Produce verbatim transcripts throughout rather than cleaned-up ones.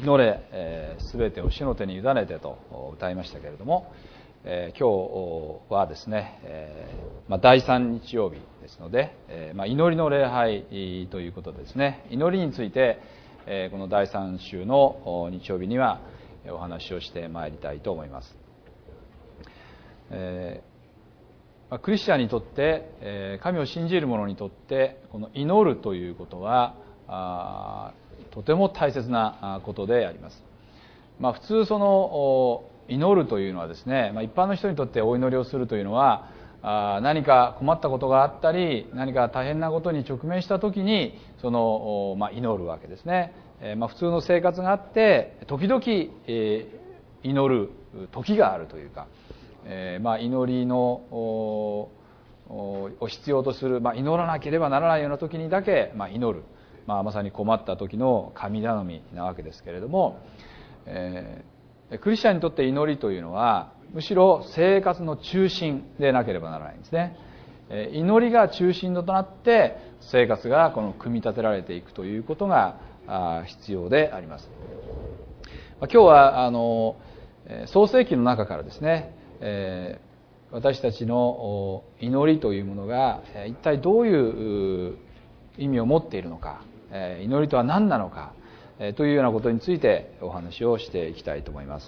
祈れ、えー、全てを主の手に委ねてと歌いましたけれども、えー、今日はですね、えーまあ、だいさん日曜日ですので、えーまあ、祈りの礼拝ということですね。祈りについて、えー、このだいさん週の日曜日にはお話をしてまいりたいと思います。えーまあ、クリスチャンにとって、えー、神を信じる者にとってこの祈るということはあとても大切なことであります。まあ、普通その祈るというのはですね、まあ、一般の人にとってお祈りをするというのはあ何か困ったことがあったり何か大変なことに直面した時にその、まあ、祈るわけですね。えーまあ、普通の生活があって時々、えー、祈る時があるというか、えーまあ、祈りのを必要とする、まあ、祈らなければならないような時にだけ、まあ、祈る、まあ、まさに困った時の神頼みなわけですけれども、えー、クリスチャンにとって祈りというのはむしろ生活の中心でなければならないんですね。えー、祈りが中心となって生活がこの組み立てられていくということがあ必要であります。まあ、今日はあの創世記の中からですね、えー、私たちの祈りというものが一体どういう意味を持っているのか、祈りとは何なのかというようなことについてお話をしていきたいと思います。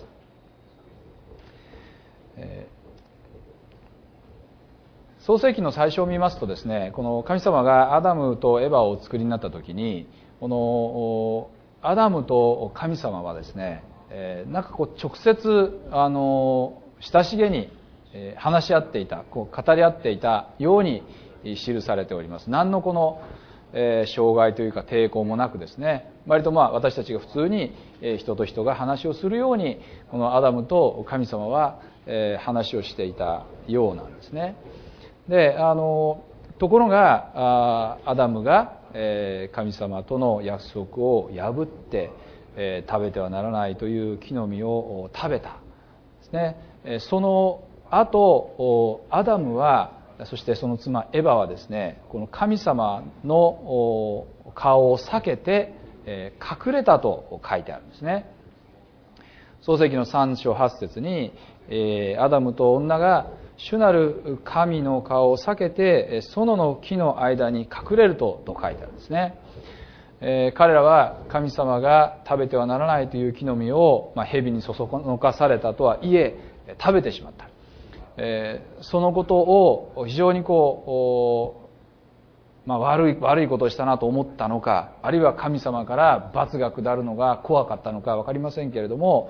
創世記の最初を見ますとですね、この神様がアダムとエバをお作りになった時に、このアダムと神様はですね、なんかこう直接あの親しげに話し合っていた、こう語り合っていたように記されております。何のこのえー、障害というか抵抗もなくですね、割とまあ私たちが普通に人と人が話をするようにこのアダムと神様は、えー、話をしていたようなんですね。で、あのところがあアダムが、えー、神様との約束を破って、えー、食べてはならないという木の実を食べたですね。その後アダムはそしてその妻エバはですね、この神様の顔を避けて隠れたと書いてあるんですね。創世記のさん章はち節にアダムと女が主なる神の顔を避けて園の木の間に隠れるとと書いてあるんですね。彼らは神様が食べてはならないという木の実を、まあ、蛇にそそのかされたとはいえ食べてしまった。えー、そのことを非常にこう、まあ、悪い悪いことをしたなと思ったのか、あるいは神様から罰が下るのが怖かったのか分かりませんけれども、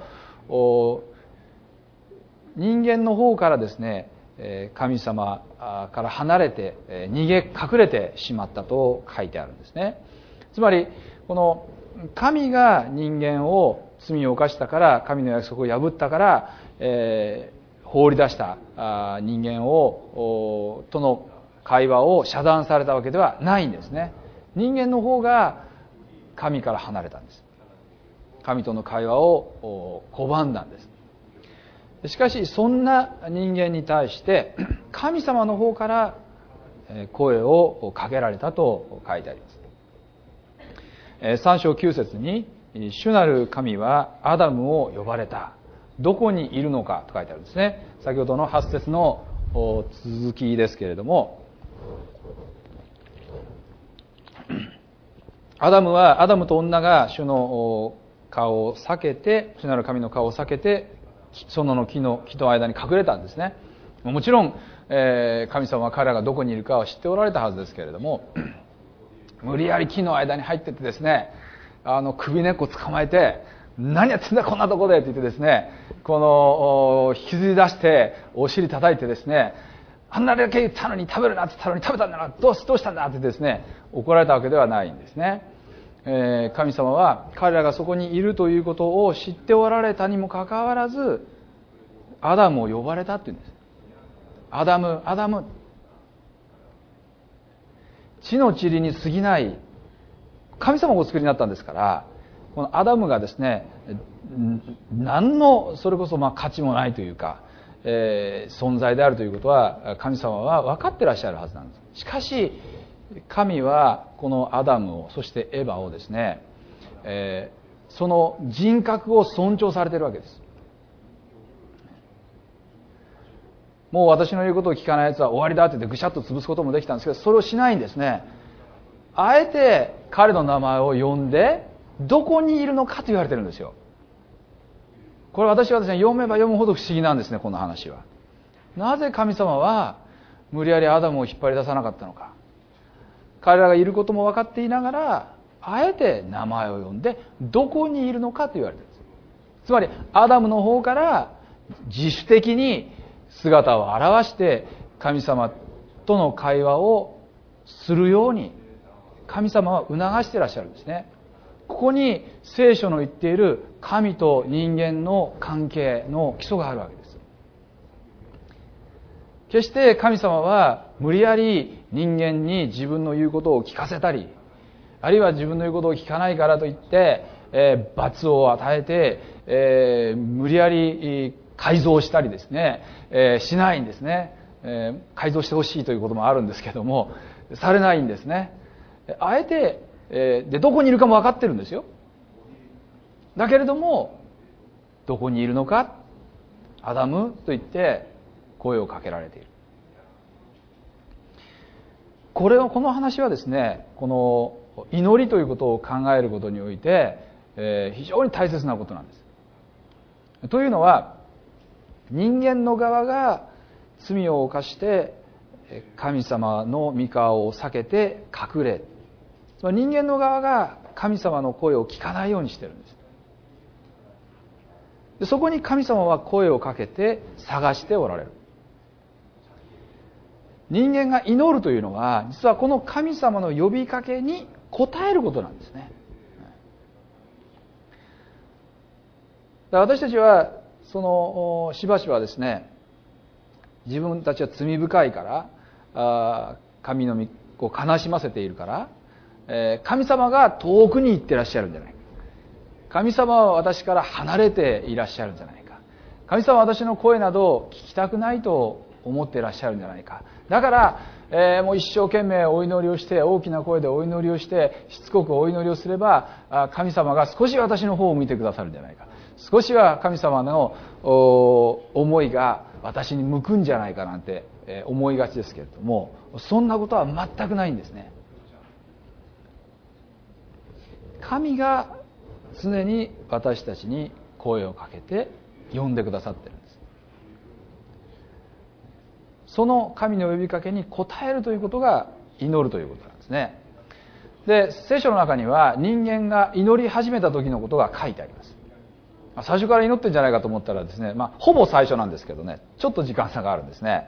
人間の方からですね、神様から離れて逃げ隠れてしまったと書いてあるんですね。つまりこの神が人間を罪を犯したから神の約束を破ったから、えー放り出した人間をとの会話を遮断されたわけではないんですね。人間の方が神から離れたんです。神との会話を拒んだんです。しかしそんな人間に対して神様の方から声をかけられたと書いてあります。さん章きゅう節に主なる神はアダムを呼ばれた、どこにいるのかと書いてあるんですね。先ほどのはち節の続きですけれども、アダムはアダムと女が主の顔を避けて主なる神の顔を避けて園の木の木と間に隠れたんですね。もちろん、えー、神様は彼らがどこにいるかを知っておられたはずですけれども、無理やり木の間に入ってってですね、あの首根っこ捕まえて何やってんだこんなとこでって言ってですね、この引きずり出してお尻叩いてですね、あんなだけ言ったのに食べるなって言ったのに食べたんだな、どうどうしたんだってですね怒られたわけではないんですね。えー、神様は彼らがそこにいるということを知っておられたにもかかわらずアダムを呼ばれたっていうんです。アダムアダム、地の塵に過ぎない神様がお作りになったんですから、このアダムがですね、何のそれこそまあ価値もないというか、えー、存在であるということは神様は分かってらっしゃるはずなんです。しかし神はこのアダムをそしてエバをですね、えー、 その人格を尊重されているわけです。もう私の言うことを聞かない奴は終わりだって言ってぐしゃっと潰すこともできたんですけど、それをしないんですね。あえて彼の名前を呼んで、どこにいるのかと言われてるんですよ。これ私はですね、読めば読むほど不思議なんですね、この話は。なぜ神様は無理やりアダムを引っ張り出さなかったのか。彼らがいることも分かっていながら、あえて名前を呼んで、どこにいるのかと言われているんです。つまり、アダムの方から自主的に姿を現して神様との会話をするように神様は促していらっしゃるんですね。ここに聖書の言っている神と人間の関係の基礎があるわけです。決して神様は無理やり人間に自分の言うことを聞かせたり、あるいは自分の言うことを聞かないからといって、えー、罰を与えて、えー、無理やり改造したりですね、えー、しないんですね、えー、改造してほしいということもあるんですけども、されないんですね。あえて、えー、でどこにいるかも分かってるんですよ。だけれどもどこにいるのか、アダムと言って声をかけられている。これはこの話はですね、この祈りということを考えることにおいて、えー、非常に大切なことなんです。というのは、人間の側が罪を犯して神様の御顔を避けて隠れ、つまり人間の側が神様の声を聞かないようにしているんです。でそこに神様は声をかけて探しておられる。人間が祈るというのは、実はこの神様の呼びかけに応えることなんですね。私たちはそのしばしばですね、自分たちは罪深いから、神の御子を悲しませているから、神様が遠くに行ってらっしゃるんじゃないか、神様は私から離れていらっしゃるんじゃないか、神様は私の声など聞きたくないと思っていらっしゃるんじゃないか、だから、えー、もう一生懸命お祈りをして、大きな声でお祈りをして、しつこくお祈りをすれば、神様が少し私の方を見てくださるんじゃないか、少しは神様の思いが私に向くんじゃないかなんて思いがちですけれども、そんなことは全くないんですね。神が常に私たちに声をかけて呼んでくださっているんです。その神の呼びかけに応えるということが祈るということなんですね。で、聖書の中には人間が祈り始めた時のことが書いてあります。最初から祈ってるんじゃないかと思ったらですね、まあ、ほぼ最初なんですけどね、ちょっと時間差があるんですね。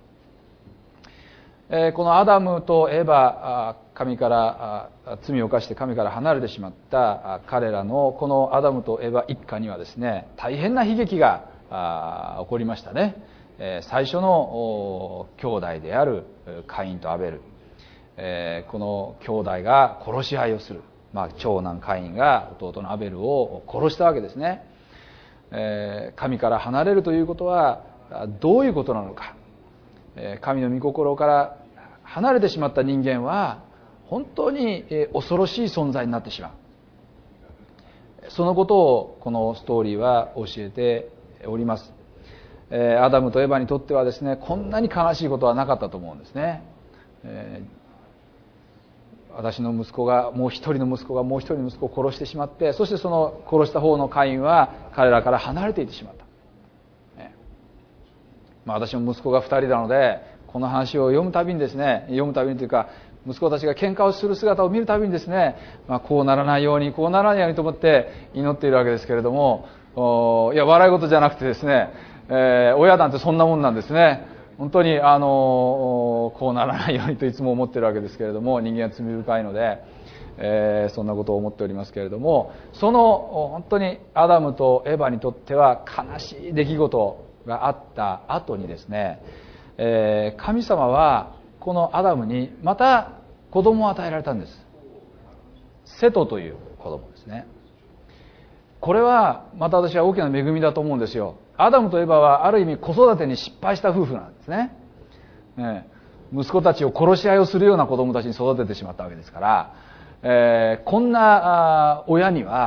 えー、このアダムとエバ、神から罪を犯して神から離れてしまった彼らのこのアダムとエバ一家にはですね、大変な悲劇が起こりましたね。えー、最初の兄弟であるカインとアベル、えー、この兄弟が殺し合いをする、まあ、長男カインが弟のアベルを殺したわけですね。えー、神から離れるということはどういうことなのか、えー、神の御心から離れてしまった人間は本当に恐ろしい存在になってしまう。そのことをこのストーリーは教えております。えー、アダムとエバにとってはですね、こんなに悲しいことはなかったと思うんですね。えー、私の息子がもう一人の息子がもう一人の息子を殺してしまって、そしてその殺した方のカインは彼らから離れていってしまった。ね、まあ、私の息子が二人なので、この話を読むたびにですね、読むたびにというか、息子たちが喧嘩をする姿を見るたびにですね、まあ、こうならないようにこうならないようにと思って祈っているわけですけれども、いや笑い事じゃなくてですね、えー、親なんてそんなもんなんですね。本当にあのこうならないようにといつも思っているわけですけれども、人間は罪深いので、えー、そんなことを思っておりますけれども、その本当にアダムとエバにとっては悲しい出来事があった後にですね、えー、神様はこのアダムにまた子供を与えられたんです。セトという子供ですね。これはまた私は大きな恵みだと思うんですよ。アダムとエバはある意味子育てに失敗した夫婦なんですね。ね、息子たちを殺し合いをするような子供たちに育ててしまったわけですから、えー、こんな親には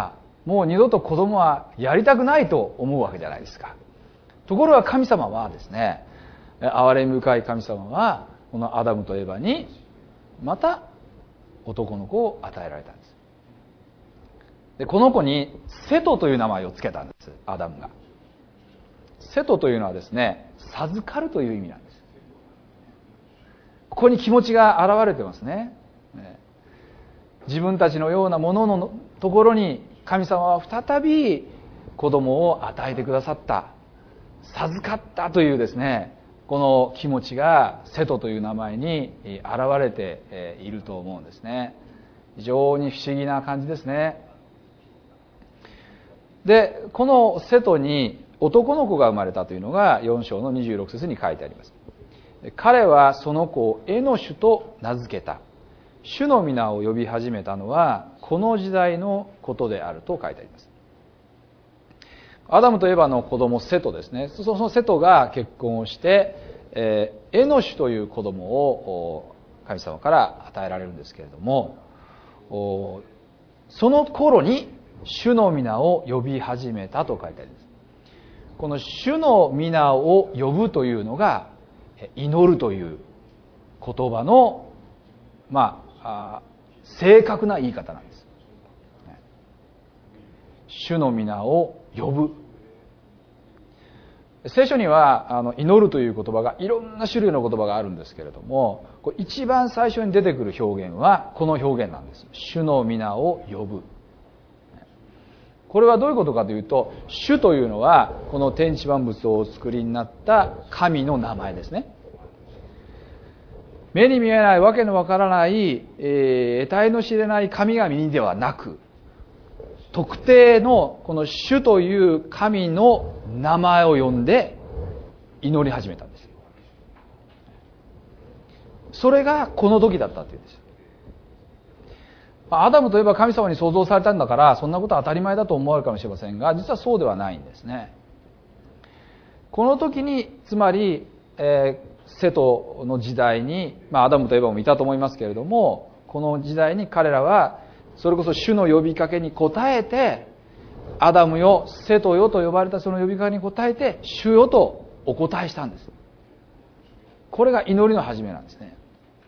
もう二度と子供はやりたくないと思うわけじゃないですか。ところが神様はですね、憐れみ深い神様はこのアダムとエバにまた男の子を与えられたんです。でこの子にセトという名前を付けたんです、アダムが。セトというのはですね、授かるという意味なんです。ここに気持ちが現れてますね。自分たちのようなもののところに神様は再び子供を与えてくださった、授かったというですね、この気持ちがセトという名前に現れていると思うんですね。非常に不思議な感じですね。でこのセトに男の子が生まれたというのがよん章のにじゅうろく節に書いてあります。彼はその子をエノシュと名付けた。主の皆を呼び始めたのはこの時代のことであると書いてあります。アダムとエバの子供セトですね。そのセトが結婚をして、えー、エノシュという子供を神様から与えられるんですけれども、その頃に主の皆を呼び始めたと書いてあります。この主の皆を呼ぶというのが祈るという言葉のまあ正確な言い方なんです。主の皆を呼ぶ。聖書にはあの祈るという言葉がいろんな種類の言葉があるんですけれども、一番最初に出てくる表現はこの表現なんです。主の皆を呼ぶ。これはどういうことかというと、主というのはこの天地万物をお作りになった神の名前ですね。目に見えないわけのわからない、えー、得体の知れない神々にではなく、特定のこの主という神の名前を呼んで祈り始めたんです。それがこの時だったというんです。アダムといえば神様に創造されたんだからそんなことは当たり前だと思われるかもしれませんが、実はそうではないんですね。この時につまり、えー、セトの時代に、まあ、アダムとエバもいたと思いますけれども、この時代に彼らはそれこそ主の呼びかけに応えて、アダムよセトよと呼ばれたその呼びかけに応えて主よとお答えしたんです。これが祈りの始めなんですね。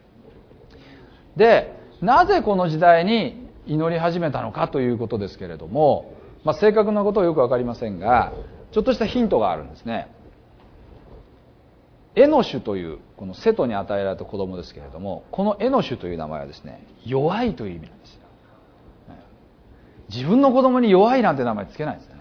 でなぜこの時代に祈り始めたのかということですけれども、まあ、正確なことはよくわかりませんが、ちょっとしたヒントがあるんですね。エノシュというこのセトに与えられた子供ですけれども、このエノシュという名前はですね、弱いという意味なんですよ。自分の子供に弱いなんて名前つけないですよね。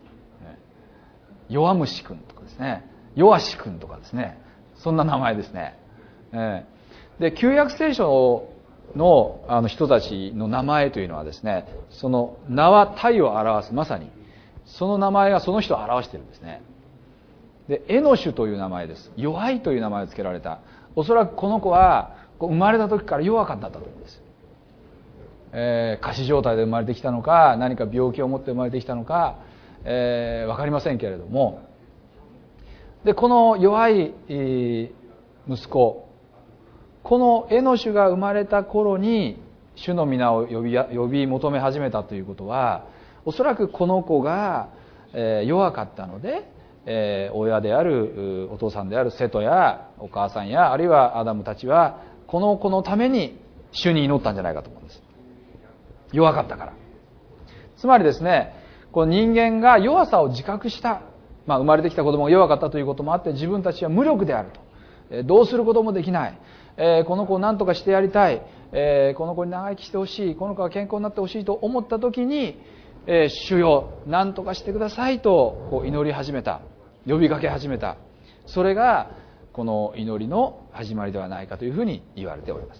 弱虫くんとかですね、弱しくんとかですね、そんな名前ですね。で旧約聖書のあの人たちの名前というのはですね、その名は体を表す、まさにその名前がその人を表しているんですね。でエノシュという名前です。弱いという名前を付けられた。おそらくこの子は生まれた時から弱かったんだと思うんです。えー、仮死状態で生まれてきたのか、何か病気を持って生まれてきたのか、えー、分かりませんけれども、でこの弱い、えー、息子、このエノシュが生まれた頃に主の皆を呼び、呼び求め始めたということは、おそらくこの子が、えー、弱かったので、えー、親であるお父さんであるセトやお母さんやあるいはアダムたちはこの子のために主に祈ったんじゃないかと思うんです。弱かったから。つまりですね、この人間が弱さを自覚した、まあ、生まれてきた子供が弱かったということもあって、自分たちは無力であると、どうすることもできない、えー、この子を何とかしてやりたい、えー、この子に長生きしてほしい、この子が健康になってほしいと思った時に、えー、主よ何とかしてくださいとこう祈り始めた、呼びかけ始めた。それがこの祈りの始まりではないかというふうに言われております。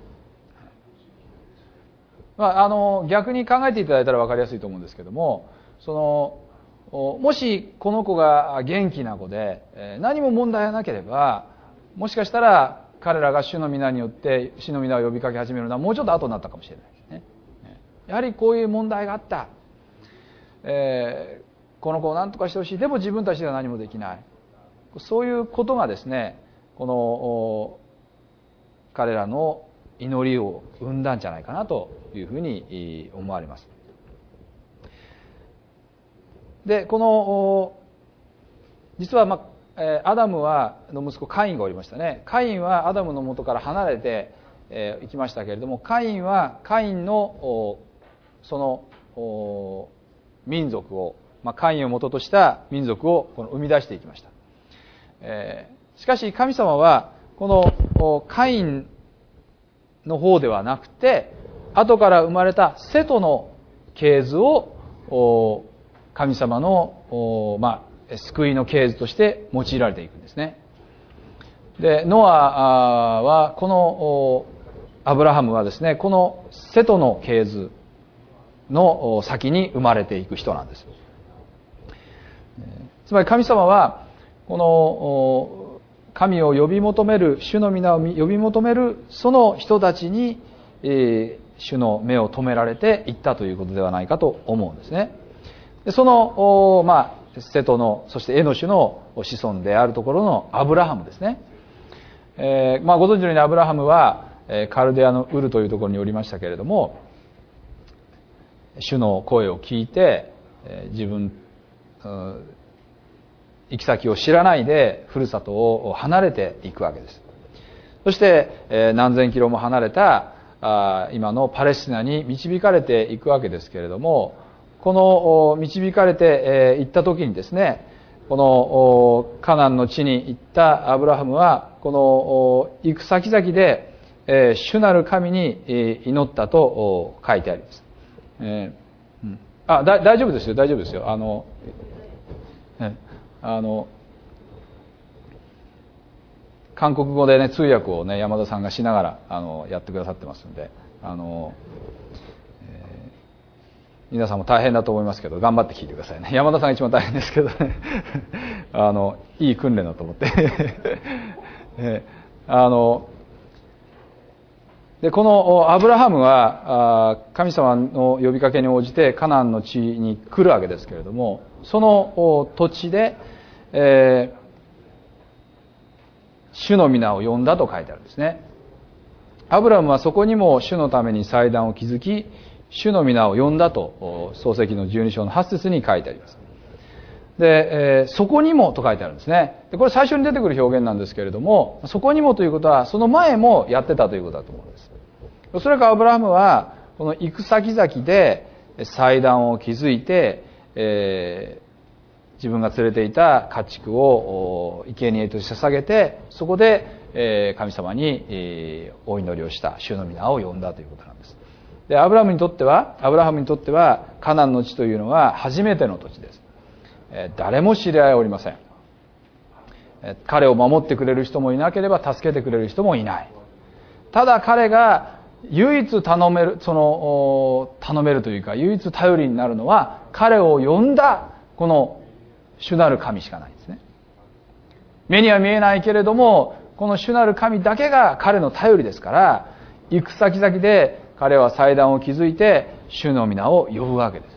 まあ、あの逆に考えていただいたら分かりやすいと思うんですけども、そのもしこの子が元気な子で何も問題がなければ、もしかしたら彼らが主の皆によって主の皆を呼びかけ始めるのはもうちょっと後になったかもしれないですね。やはりこういう問題があった、えー、この子を何とかしてほしい、でも自分たちでは何もできない、そういうことがですね、この彼らの祈りを生んだんじゃないかなというふうに思われます。 でこの実は、まあ、アダムはの息子カインがおりましたね。カインはアダムの元から離れてえー、行きましたけれども、カインはカインのその民族を、まあ、カインを元とした民族をこの生み出していきました。えー、しかし神様はこのカインの方ではなくて、後から生まれたセトの系図を神様の、まあ、救いの系図として用いられていくんですね。でノアはこのアブラハムはですね、このセトの系図の先に生まれていく人なんです。つまり神様はこの神を呼び求める、主の皆を呼び求めるその人たちに、えー、主の目を留められていったということではないかと思うんですね。でその、まあ、セトのそしてエノシュの子孫であるところのアブラハムですね。えーまあ、ご存知のようにアブラハムはカルデアのウルというところにおりましたけれども、主の声を聞いて自分行き先を知らないでふるさとを離れていくわけです。そして何千キロも離れた今のパレスチナに導かれていくわけですけれども、この導かれていった時にですね、このカナンの地に行ったアブラハムはこの行く先々で主なる神に祈ったと書いてあります。えーうん、あだ大丈夫ですよ大丈夫ですよ。あの、えあの韓国語でね通訳をね山田さんがしながらあのやってくださってますんで、あの、えー、皆さんも大変だと思いますけど頑張って聞いてくださいね。山田さんが一番大変ですけどねあのいい訓練だと思って、えー、あのでこのアブラハムは神様の呼びかけに応じてカナンの地に来るわけですけれども、その土地で、えー、主の皆を呼んだと書いてあるんですね。アブラハムはそこにも主のために祭壇を築き、主の皆を呼んだと創世記のじゅうに章のはち節に書いてあります。で、えー、そこにもと書いてあるんですね。でこれ最初に出てくる表現なんですけれども、そこにもということはその前もやってたということだと思うんです。おそらくアブラハムはこの行く先々で祭壇を築いて、えー、自分が連れていた家畜を生贄として捧げて、そこで、えー、神様に、えー、お祈りをした、主の皆を呼んだということなんです。でアブラハムにとってはアブラハムにとってはカナンの地というのは初めての土地です。誰も知り合いはおりません。彼を守ってくれる人もいなければ助けてくれる人もいない。ただ彼が唯一頼める、その頼めるというか唯一頼りになるのは彼を呼んだこの主なる神しかないんですね。目には見えないけれどもこの主なる神だけが彼の頼りですから、行く先々で彼は祭壇を築いて主の皆を呼ぶわけです。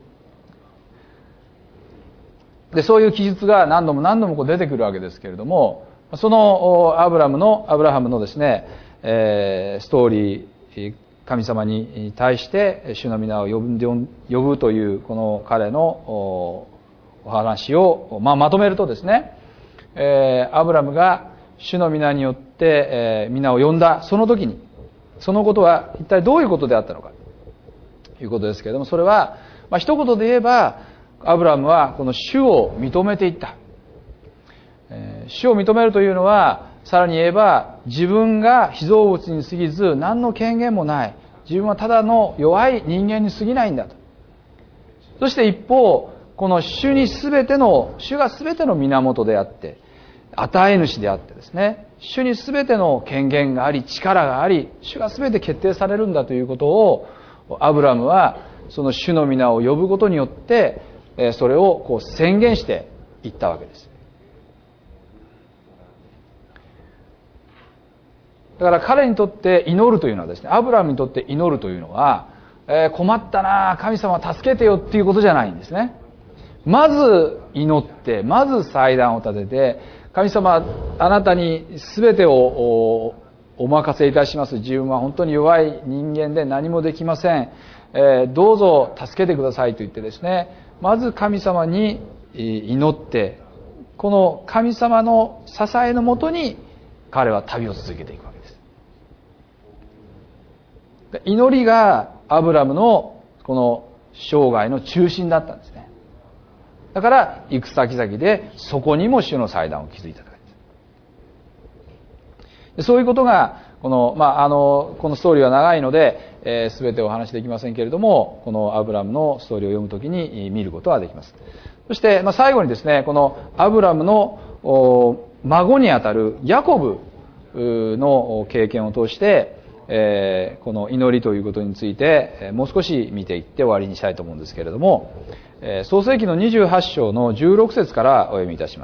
でそういう記述が何度も何度もこう出てくるわけですけれども、そのアブラムのアブラハムのですね、えー、ストーリー、神様に対して主の皆を呼ぶ、呼ぶというこの彼のお話を、まあ、まとめるとですね、えー、アブラムが主の皆によって、えー、皆を呼んだその時に、そのことは一体どういうことであったのかということですけれども、それは、まあ、一言で言えばアブラムはこの主を認めていった。えー、主を認めるというのは、さらに言えば自分が被造物に過ぎず何の権限もない、自分はただの弱い人間に過ぎないんだと。そして一方、この主に全ての、主が全ての源であって、与え主であってですね、主に全ての権限があり、力があり、主が全て決定されるんだということを、アブラムはその主の皆を呼ぶことによって、それをこう宣言していったわけです。だから彼にとって祈るというのはですね、アブラムにとって祈るというのは、えー、困ったな、神様助けてよっていうことじゃないんですね。まず祈って、まず祭壇を立てて、神様あなたに全てを お, お任せいたします。自分は本当に弱い人間で何もできません。 えー、どうぞ助けてくださいと言ってですね、まず神様に祈って、この神様の支えのもとに彼は旅を続けていくわけです。祈りがアブラムのこの生涯の中心だったんですね。だから行く先々でそこにも主の祭壇を築いたと。そういうことがこの、まあ、あのこのストーリーは長いので、えー、全てお話しできませんけれども、このアブラムのストーリーを読むときに見ることはできます。そして、まあ、最後にですね、このアブラムの孫にあたるヤコブの経験を通して、えー、この祈りということについてもう少し見ていって終わりにしたいと思うんですけれども、えー、創世記のにじゅうはち章のじゅうろく節からお読みいたします。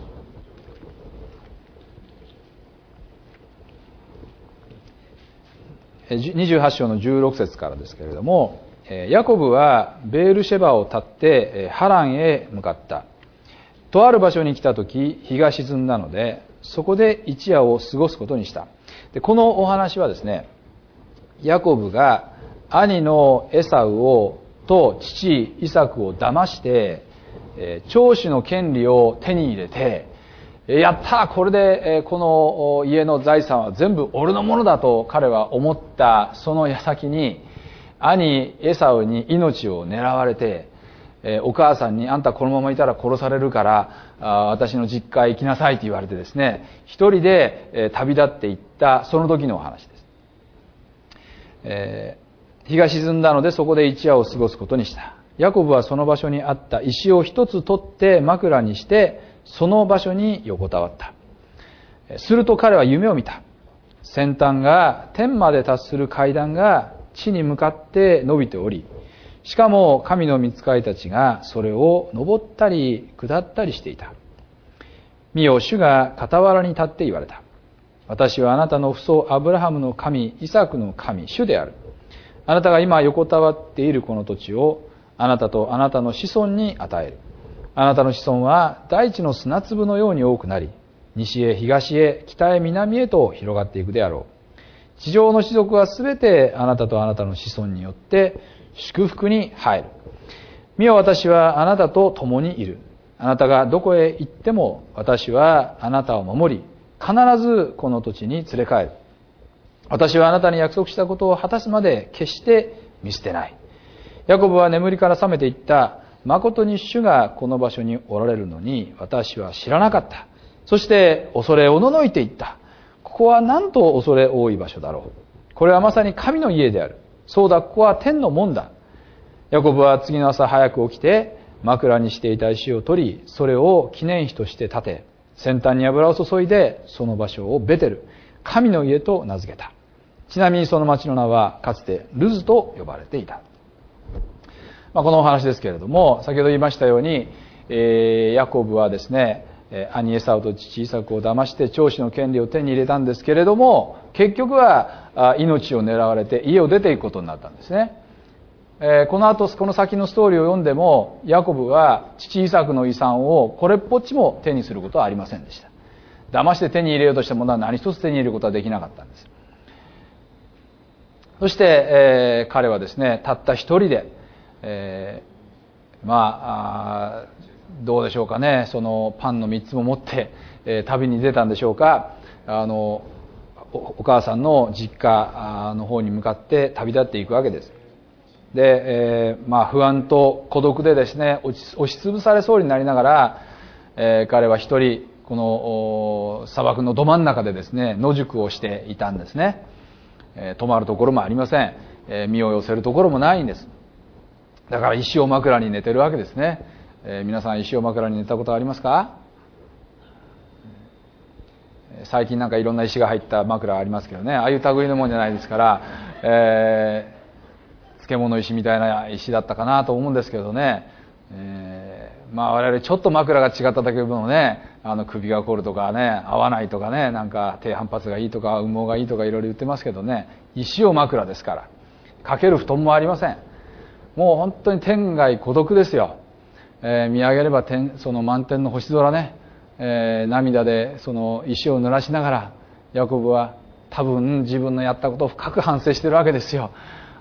にじゅうはち章のじゅうろく節からですけれども、ヤコブはベールシェバを立ってハランへ向かった。とある場所に来た時、日が沈んだので、そこで一夜を過ごすことにした。で、このお話はですね、ヤコブが兄のエサウをと父イサクを騙して、長子の権利を手に入れて、やったーこれでこの家の財産は全部俺のものだと彼は思ったその矢先に、兄エサウに命を狙われて、お母さんにあんたこのままいたら殺されるから私の実家へ行きなさいと言われてですね、一人で旅立っていったその時のお話です。えー、日が沈んだのでそこで一夜を過ごすことにした。ヤコブはその場所にあった石を一つ取って枕にしてその場所に横たわった。すると彼は夢を見た。先端が天まで達する階段が地に向かって伸びており、しかも神の御使いたちがそれを登ったり下ったりしていた。見よ、主が傍らに立って言われた。私はあなたの父祖アブラハムの神、イサクの神、主である。あなたが今横たわっているこの土地をあなたとあなたの子孫に与える。あなたの子孫は大地の砂粒のように多くなり、西へ東へ北へ南へと広がっていくであろう。地上の士族はすべてあなたとあなたの子孫によって祝福に入る。見よ、私はあなたと共にいる。あなたがどこへ行っても私はあなたを守り、必ずこの土地に連れ帰る。私はあなたに約束したことを果たすまで決して見捨てない。ヤコブは眠りから覚めていった。誠に主がこの場所におられるのに私は知らなかった。そして恐れおののいていった。ここはなんと恐れ多い場所だろう。これはまさに神の家である。そうだ、ここは天の門だ。ヤコブは次の朝早く起きて枕にしていた石を取り、それを記念碑として立て、先端に油を注いでその場所をベテル、神の家と名付けた。ちなみにその町の名はかつてルズと呼ばれていた。まあ、このお話ですけれども、先ほど言いましたように、えー、ヤコブはですね、兄エサウと父イサクを騙して長子の権利を手に入れたんですけれども、結局は命を狙われて家を出ていくことになったんですね。えー、この後この先のストーリーを読んでも、ヤコブは父イサクの遺産をこれっぽっちも手にすることはありませんでした。騙して手に入れようとしたものは何一つ手に入れることはできなかったんです。そして、えー、彼はですね、たった一人で、えー、まあ、どうでしょうかね、そのパンの三つも持って、えー、旅に出たんでしょうか、あの お, お母さんの実家の方に向かって旅立っていくわけです。で、えー、まあ不安と孤独でですね、押し、押しつぶされそうになりながら、えー、彼は一人この砂漠のど真ん中でですね、野宿をしていたんですね。えー、泊まるところもありません。えー、身を寄せるところもないんです。だから石を枕に寝てるわけですね。えー、皆さん石を枕に寝たことありますか？最近なんかいろんな石が入った枕ありますけどね、ああいう類のもんじゃないですから、えー、漬物石みたいな石だったかなと思うんですけどね、えー、まあ我々ちょっと枕が違っただけ分のね、あの首が凝るとかね、合わないとかね、なんか低反発がいいとか羽毛がいいとかいろいろ言ってますけどね、石を枕ですから、かける布団もありません。もう本当に天涯孤独ですよ。えー、見上げれば天その満天の星空ね、えー、涙でその石を濡らしながら、ヤコブは多分自分のやったことを深く反省しているわけですよ。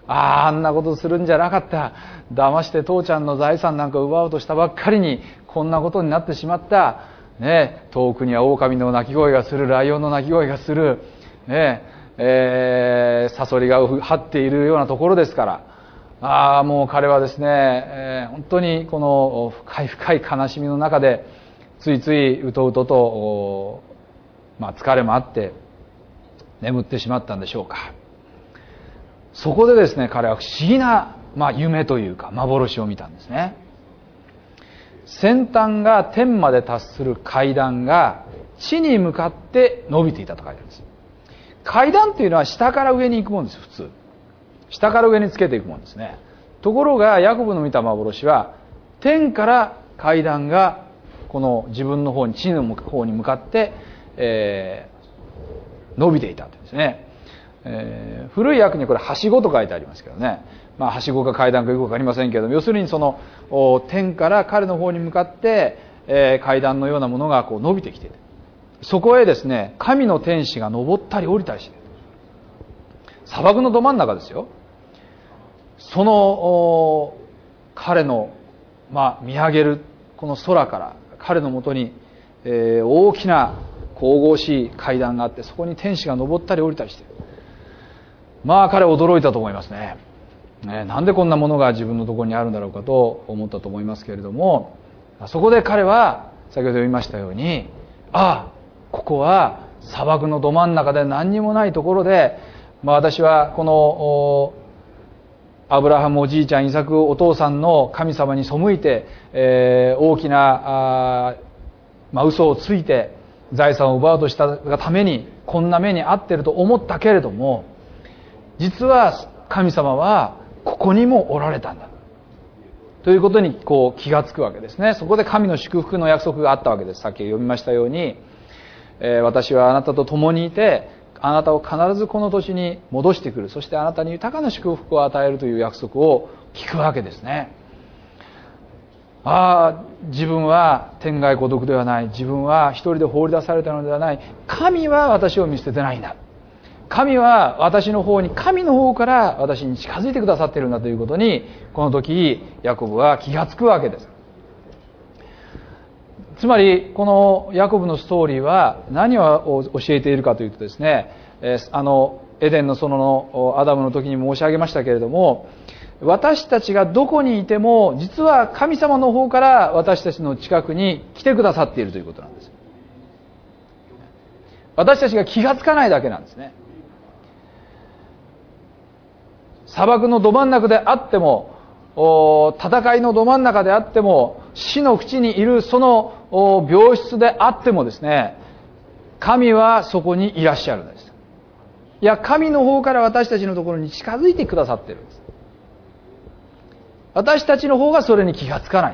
ああ、あんなことするんじゃなかった。騙して父ちゃんの財産なんか奪おうとしたばっかりに、こんなことになってしまった。ね、遠くには狼の鳴き声がする、ライオンの鳴き声がする。ね、えー、サソリが張っているようなところですから。ああ、もう彼はですね、えー、本当にこの深い深い悲しみの中で、ついついうとうとと、まあ疲れもあって、眠ってしまったんでしょうか。そこでですね、彼は不思議な、まあ、夢というか幻を見たんですね。先端が天まで達する階段が地に向かって伸びていたと書いてあるんです。階段っていうのは下から上に行くもんです、普通。下から上につけていくもんですね。ところがヤコブの見た幻は、天から階段がこの自分の方に、地の方に向かって、えー、伸びていたんですね。えー、古い訳にこれはしごと書いてありますけどね、まあ、はしごか階段かよくわかりませんけども、要するにその天から彼の方に向かって、えー、階段のようなものがこう伸びてきている。そこへですね、神の天使が登ったり降りたりしている。砂漠のど真ん中ですよ。その彼の、まあ、見上げるこの空から彼のもとに、えー、大きな神々しい階段があって、そこに天使が登ったり降りたりしている。まあ彼は驚いたと思いますね。ね、なんでこんなものが自分のところにあるんだろうかと思ったと思いますけれども、そこで彼は先ほど言いましたように、ああ、ここは砂漠のど真ん中で何にもないところで、まあ、私はこのアブラハムおじいちゃん、イサクお父さんの神様に背いて、えー、大きなあ、まあ、嘘をついて財産を奪おうとしたがためにこんな目に遭っていると思ったけれども、実は神様はここにもおられたんだということにこう気がつくわけですね。そこで神の祝福の約束があったわけです。さっき読みましたように、えー、私はあなたと共にいてあなたを必ずこの土地に戻してくる、そしてあなたに豊かな祝福を与えるという約束を聞くわけですね。ああ、自分は天涯孤独ではない、自分は一人で放り出されたのではない、神は私を見捨ててないんだ、神は私の方に、神の方から私に近づいてくださっているんだということに、この時ヤコブは気がつくわけです。つまりこのヤコブのストーリーは何を教えているかというとですね、あのエデンの園のアダムの時に申し上げましたけれども、私たちがどこにいても実は神様の方から私たちの近くに来てくださっているということなんです。私たちが気がつかないだけなんですね。砂漠のど真ん中であっても、戦いのど真ん中であっても、死の淵にいるその病室であってもですね、神はそこにいらっしゃるんです。いや、神の方から私たちのところに近づいてくださっているんです。私たちの方がそれに気がつかない。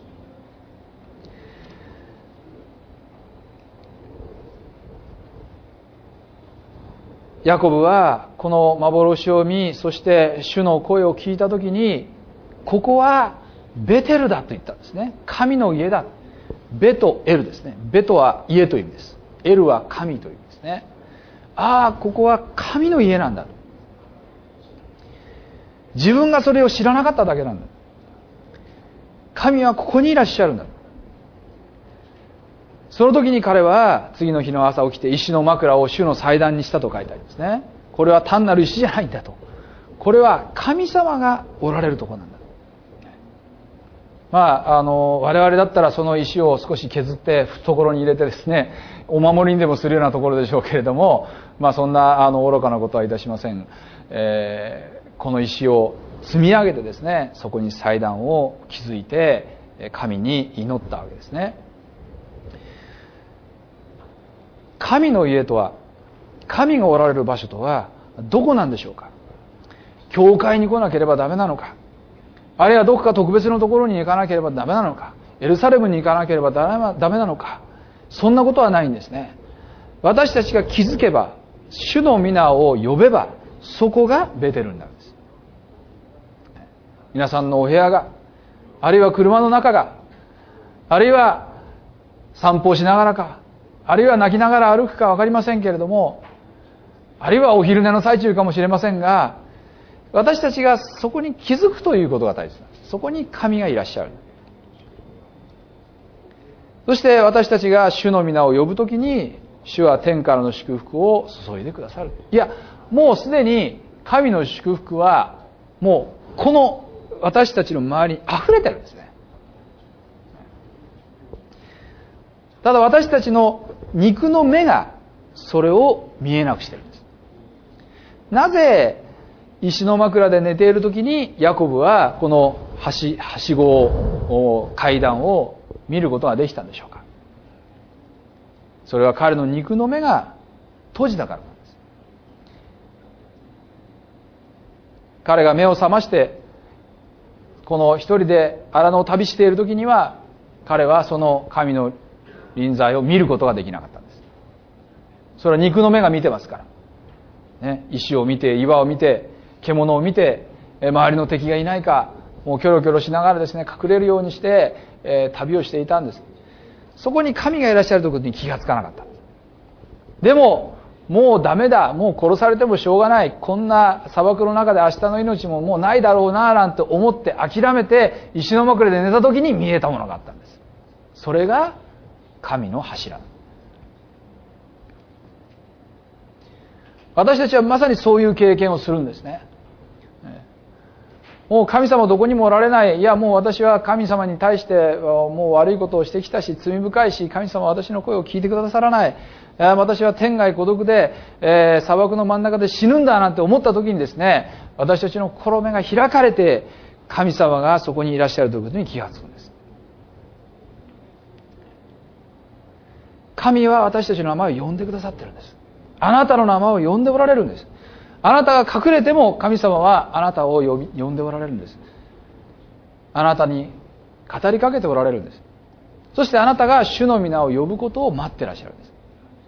ヤコブはこの幻を見、そして主の声を聞いたときに、ここはベテルだと言ったんですね。神の家だ。ベとエルですね。ベとは家という意味です。エルは神という意味ですね。ああ、ここは神の家なんだ。自分がそれを知らなかっただけなんだ。神はここにいらっしゃるんだ。その時に彼は次の日の朝起きて石の枕を主の祭壇にしたと書いてありますね。これは単なる石じゃないんだと。これは神様がおられるところなんだ。まあ、あの我々だったらその石を少し削って懐に入れてですね、お守りにでもするようなところでしょうけれども、まあそんなあの愚かなことはいたしません。えー、この石を積み上げてですね、そこに祭壇を築いて神に祈ったわけですね。神の家とは、神がおられる場所とはどこなんでしょうか。教会に来なければダメなのか、あるいはどこか特別なところに行かなければダメなのか、エルサレムに行かなければダメなのか、そんなことはないんですね。私たちが気づけば、主の皆を呼べば、そこがベテルになるんです。皆さんのお部屋が、あるいは車の中が、あるいは散歩しながらか、あるいは泣きながら歩くか分かりませんけれども、あるいはお昼寝の最中かもしれませんが、 私たちがそこに気づくということが大切なんです。そこに神がいらっしゃる。そして私たちが主の皆を呼ぶときに、主は天からの祝福を注いでくださる。いや、もうすでに神の祝福はもうこの私たちの周りに溢れてるんですね。ただ私たちの肉の目がそれを見えなくしてるんです。なぜ石の枕で寝ているときにヤコブはこのはし、はしごを、階段を見ることができたんでしょうか。それは彼の肉の目が閉じたからなんです。彼が目を覚ましてこの一人で荒野を旅しているときには、彼はその神の臨在を見ることができなかったんです。それは肉の目が見てますから、ね、石を見て岩を見て獣を見て周りの敵がいないかもうキョロキョロしながらですね、隠れるようにして、えー、旅をしていたんです。そこに神がいらっしゃるということに気がつかなかった。でももうダメだ、もう殺されてもしょうがない、こんな砂漠の中で明日の命ももうないだろうななんて思って諦めて石の枕で寝た時に見えたものがあったんです。それが神の柱。私たちはまさにそういう経験をするんですね。もう神様どこにもおられない。いや、もう私は神様に対してもう悪いことをしてきたし、罪深いし、神様は私の声を聞いてくださらない。私は天涯孤独で、えー、砂漠の真ん中で死ぬんだなんて思った時にですね、私たちの心目が開かれて、神様がそこにいらっしゃるということに気がつくんです。神は私たちの名前を呼んでくださってるんです。あなたの名前を呼んでおられるんです。あなたが隠れても神様はあなたを呼び呼んでおられるんです。あなたに語りかけておられるんです。そしてあなたが主の皆を呼ぶことを待ってらっしゃるんです。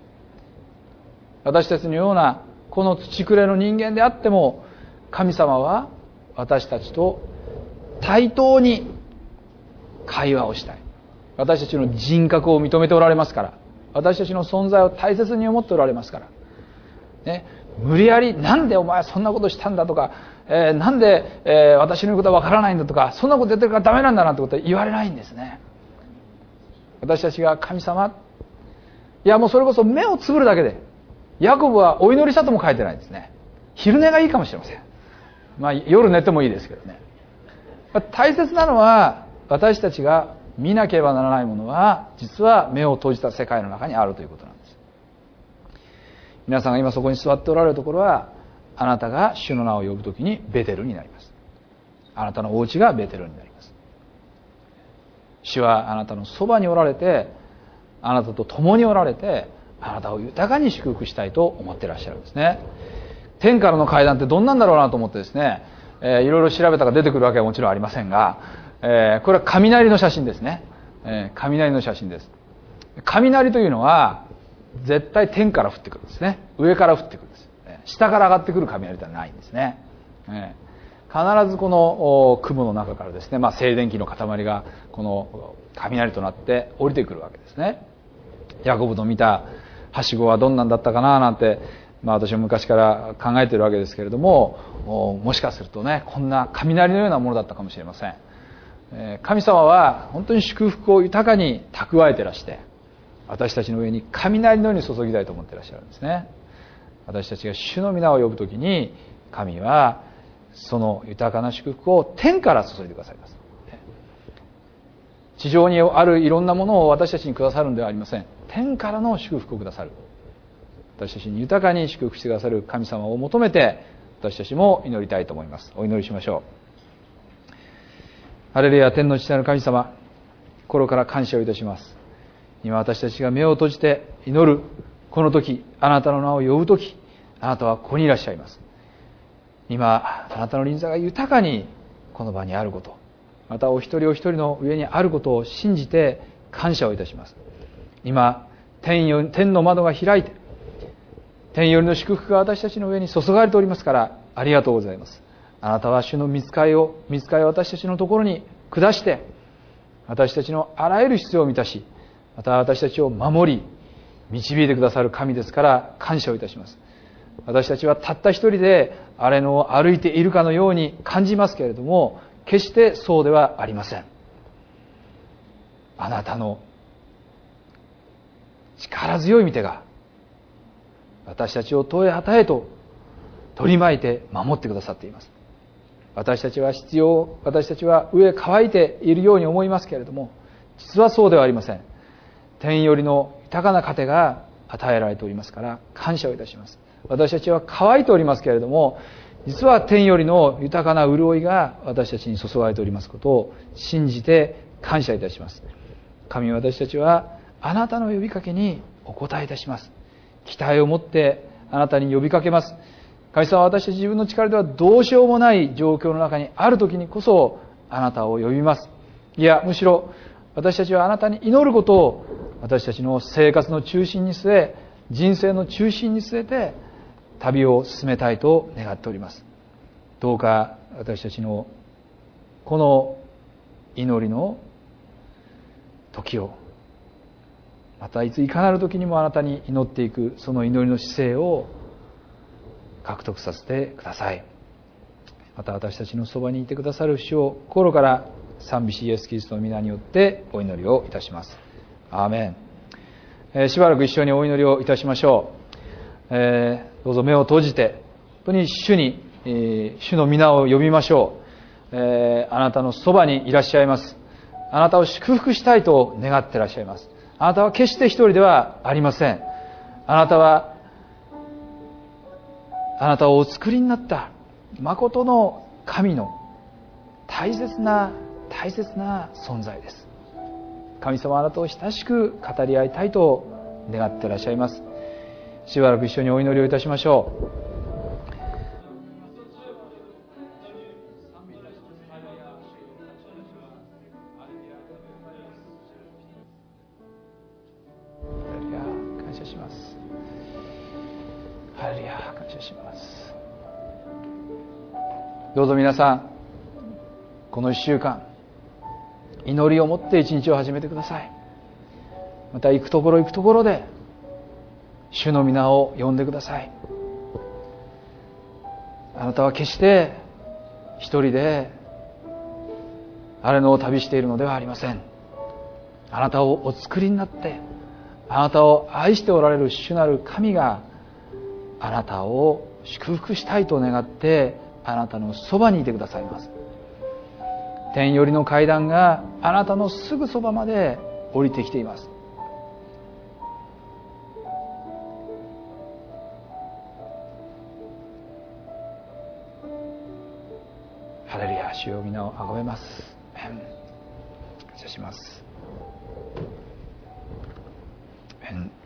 私たちのようなこの土くれの人間であっても、神様は私たちと対等に会話をしたい。私たちの人格を認めておられますから、私たちの存在を大切に思っておられますから、ね、無理やりなんでお前はそんなことしたんだとか、えー、なんで、えー、私の言うことはわからないんだとか、そんなことやってるからダメなんだなんてことは言われないんですね。私たちが神様、いやもうそれこそ目をつぶるだけで、ヤコブはお祈りしたとも書いてないんですね。昼寝がいいかもしれません。まあ夜寝てもいいですけどね。大切なのは、私たちが見なければならないものは実は目を閉じた世界の中にあるということなんです。皆さんが今そこに座っておられるところは、あなたが主の名を呼ぶときにベテルになります。あなたのお家がベテルになります。主はあなたのそばにおられて、あなたと共におられて、あなたを豊かに祝福したいと思っていらっしゃるんですね。天からの階段ってどんなんだろうなと思ってですね、えー、いろいろ調べたら出てくるわけはもちろんありませんが、えー、これは雷の写真ですね、えー、雷の写真です。雷というのは絶対天から降ってくるんですね。上から降ってくるんです。下から上がってくる雷ではないんですね。えー、必ずこの雲の中からですね、まあ、静電気の塊がこの雷となって降りてくるわけですね。ヤコブの見たはしごはどんなんだったかななんて、まあ、私は昔から考えているわけですけれども、もしかするとね、こんな雷のようなものだったかもしれません。神様は本当に祝福を豊かに蓄えてらして、私たちの上に雷のように注ぎたいと思ってらっしゃるんですね。私たちが主の皆を呼ぶときに、神はその豊かな祝福を天から注いでくださいます。地上にあるいろんなものを私たちにくださるのではありません。天からの祝福をくださる。私たちに豊かに祝福してくださる神様を求めて、私たちも祈りたいと思います。お祈りしましょう。ハレルヤ、天の父なる神様、心から感謝をいたします。今私たちが目を閉じて祈るこの時、あなたの名を呼ぶ時、あなたはここにいらっしゃいます。今あなたの臨在が豊かにこの場にあること、またお一人お一人の上にあることを信じて感謝をいたします。今 天, よ天の窓が開いて、天よりの祝福が私たちの上に注がれておりますから、ありがとうございます。あなたは主の御使いを御使いを私たちのところに下して、私たちのあらゆる必要を満たし、また私たちを守り導いてくださる神ですから感謝をいたします。 私たちはたった一人であれの歩いているかのように感じますけれども、決してそうではありません。あなたの力強い御手が私たちを東へ旗へと取り巻いて守ってくださっています。私たちは必要、私たちは上乾いているように思いますけれども、実はそうではありません。天よりの豊かな糧が与えられておりますから感謝をいたします。私たちは乾いておりますけれども、実は天よりの豊かな潤いが私たちに注がれておりますことを信じて感謝いたします。神、私たちはあなたの呼びかけにお答えいたします。期待を持ってあなたに呼びかけます。神様は私たち自分の力ではどうしようもない状況の中にある時にこそあなたを呼びます。いや、むしろ私たちはあなたに祈ることを私たちの生活の中心に据え、人生の中心に据えて旅を進めたいと願っております。どうか私たちのこの祈りの時を、またいついかなる時にもあなたに祈っていくその祈りの姿勢を獲得させてください。また私たちのそばにいてくださる主を心から賛美しイエスキリストの皆によってお祈りをいたします。アーメン。えー、しばらく一緒にお祈りをいたしましょう。えー、どうぞ目を閉じて本当に主に、えー、主の皆を呼びましょう。えー、あなたのそばにいらっしゃいます。あなたを祝福したいと願っていらっしゃいます。あなたは決して一人ではありません。あなたはあなたをお作りになった誠の神の大切な大切な存在です。神様はあなたを親しく語り合いたいと願っていらっしゃいます。しばらく一緒にお祈りをいたしましょう。どうぞ皆さん、この一週間、祈りを持って一日を始めてください。また行くところ行くところで、主の皆を呼んでください。あなたは決して一人で、あれの旅しているのではありません。あなたをお作りになって、あなたを愛しておられる主なる神が、あなたを祝福したいと願って、あなたのそばにいてくださいます。天よりの階段があなたのすぐそばまで降りてきています。ハレルヤ、主よ皆をあがめます。感謝します。